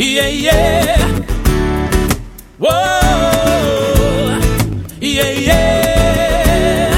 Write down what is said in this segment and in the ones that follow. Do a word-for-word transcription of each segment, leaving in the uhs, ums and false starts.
Yeah, yeah. Whoa, yeah, yeah.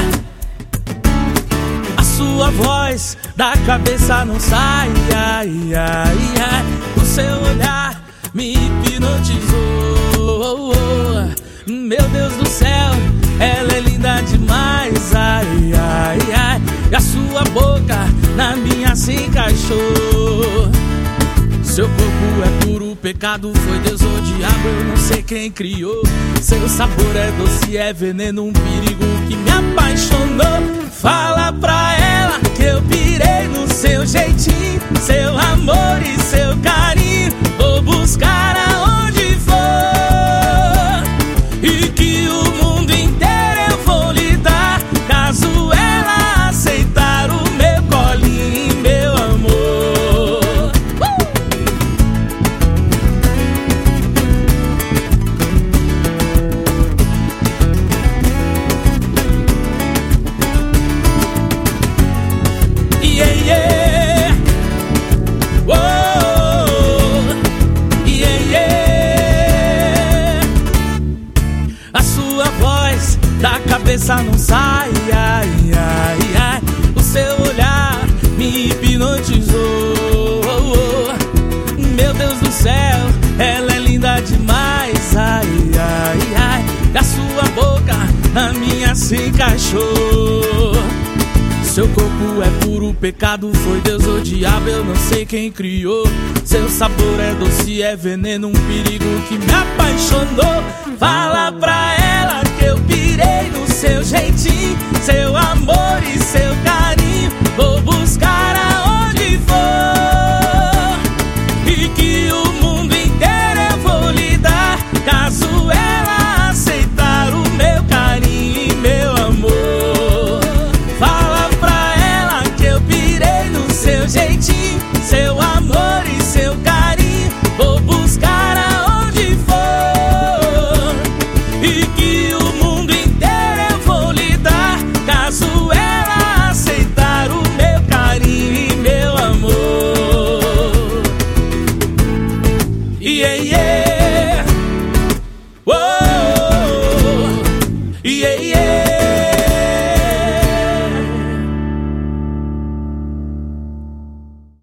A sua voz da cabeça não sai, ai, ai, ai. O seu olhar me hipnotizou. Meu Deus do céu, ela é linda demais, ai, ai, ai. E a sua boca na minha se encaixou. Seu corpo é puro pecado, foi Deus ou diabo, eu não sei quem criou. Seu sabor é doce, é veneno, um perigo que me apaixonou. Fala pra ela que eu pirei no seu jeitinho, seu amor e seu carinho. Vou buscar aonde for, e que o mundo inteiro eu vou lhe dar, caso ela aceitar o meu colinho, meu amor. uh! Yeah, yeah. Whoa. Yeah, yeah. A sua voz da cabeça não sai, ai, ai, ai. O seu olhar me hipnotizou. Meu Deus do céu, ela é linda demais, ai, ai, ai. E a sua boca na minha se encaixou. Seu corpo é puro pecado, foi Deus ou diabo, eu não sei quem criou. Seu sabor é doce, é veneno, um perigo que me apaixonou. Fala pra ela que eu pirei no seu jeitinho, seu amor e seu carinho. Vou